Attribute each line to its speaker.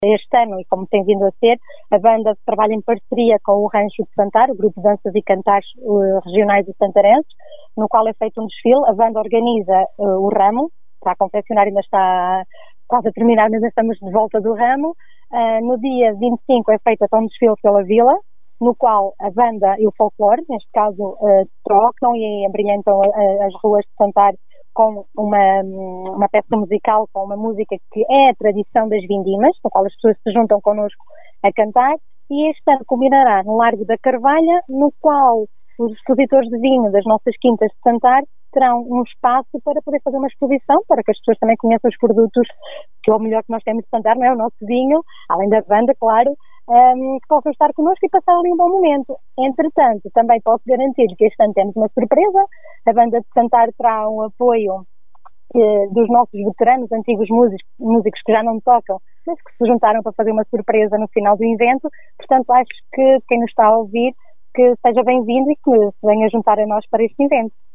Speaker 1: Este ano, e como tem vindo a ser, a banda trabalha em parceria com o Rancho de Santar, o grupo de danças e cantares regionais e santarenses, no qual é feito um desfile. A banda organiza o ramo, está a confeccionar, ainda está quase a terminar, mas estamos de volta do ramo. No dia 25 é feito um desfile pela vila, no qual a banda e o folclore, neste caso, trocam e embrilhantam as ruas de Santar com uma peça musical, com uma música que é a tradição das vindimas, no qual as pessoas se juntam connosco a cantar, e este ano culminará no Largo da Carvalha, no qual os expositores de vinho das nossas quintas de Santar terão um espaço para poder fazer uma exposição, para que as pessoas também conheçam os produtos, que é o melhor que nós temos de Santar, não é? O nosso vinho, além da banda, claro, que possam estar connosco e passar ali um bom momento. Entretanto, também posso garantir que este ano temos uma surpresa. A banda de Santar terá um apoio dos nossos veteranos, antigos músicos que já não tocam, mas que se juntaram para fazer uma surpresa no final do evento. Portanto, acho que quem nos está a ouvir, que seja bem-vindo e que se venha juntar a nós para este evento.